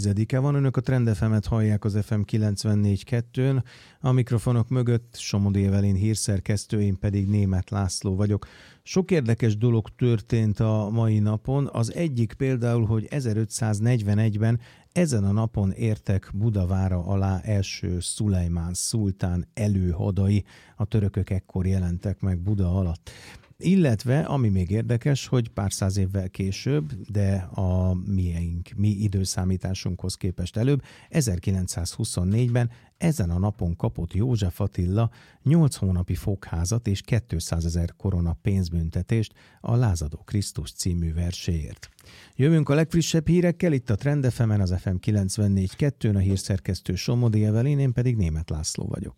10-e van, önök a Trend FM-et hallják az FM 94.2-n, a mikrofonok mögött Somodi Evelin hírszerkesztő, én pedig Németh László vagyok. Sok érdekes dolog történt a mai napon, az egyik például, hogy 1541-ben ezen a napon értek Budavára alá első Szulejmán szultán előhadai, a törökök ekkor jelentek meg Buda alatt. Illetve, ami még érdekes, hogy pár száz évvel később, de a mi időszámításunkhoz képest előbb, 1924-ben ezen a napon kapott József Attila 8 hónapi fogházat és 200 000 korona pénzbüntetést a Lázadó Krisztus című verséért. Jövünk a legfrissebb hírekkel itt a Trend FM-en, az FM 94.2-n, a hírszerkesztő Somodi Evelin, én pedig Németh László vagyok.